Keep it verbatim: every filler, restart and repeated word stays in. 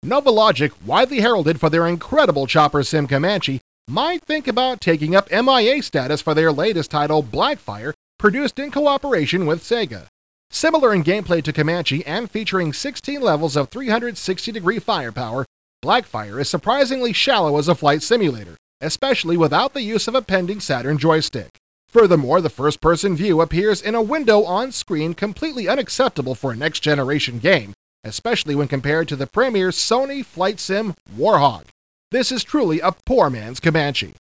Novalogic, widely heralded for their incredible chopper sim Comanche, might think about taking up M I A status for their latest title, Blackfire, produced in cooperation with Sega. Similar in gameplay to Comanche and featuring sixteen levels of three hundred sixty degree firepower, Blackfire is surprisingly shallow as a flight simulator, especially without the use of a pending Saturn joystick. Furthermore, the first-person view appears in a window on screen completely unacceptable for a next-generation game, especially when compared to the premier Sony flight sim Warhog. This is truly a poor man's Comanche.